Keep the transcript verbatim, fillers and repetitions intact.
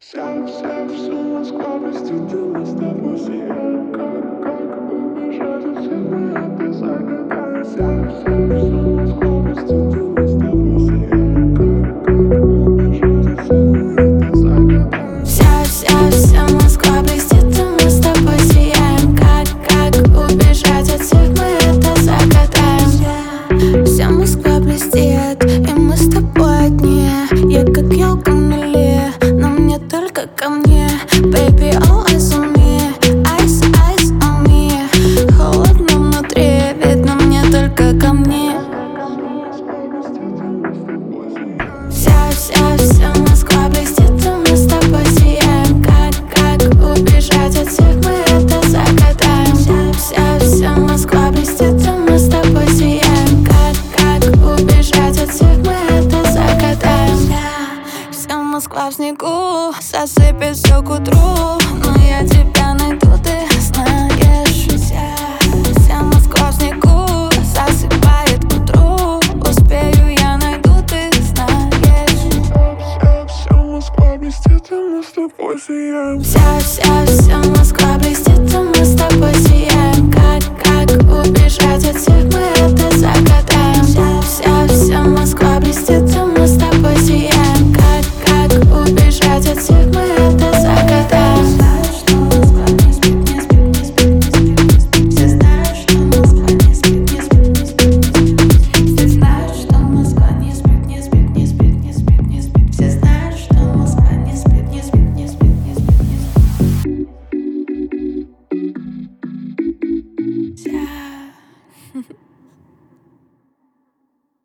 Вся, вся, вся Москва блестит, и мы с тобой сияем. Как, как убежать от всех, мы это загадаем. Вся, вся, вся Москва блестит, и мы с тобой сияем. Как, как убежать от всех, мы это загадаем. Вся, вся, вся Москва блестит, и мы с тобой сияем. Как, как убежать от всех, мы это загадаем. Вся Москва блестит, и мы с тобой одни. Я как елка в миле, но мне только ко мне. Baby, all eyes on me, eyes, eyes on me. Холодно внутри, видно мне только ко мне. Вся, вся, вся Москва блестит, и мы с тобой сияем. Как, как убежать от всех, мы это загадаем. Вся, вся, вся Москва блестит, и мы с тобой сияем. Как, как убежать от всех, мы это загадаем. Вся Москва в снегу, засыпет все к утру. Но я тебя найду, ты знаешь. Вся, вся Москва в снегу, засыпает к утру. Успею, я найду, ты знаешь. Вся, вся Москва блестит, и мы с тобой сияем. Вся, вся, вся Москва блестит, и мы с тобой сияем. Как,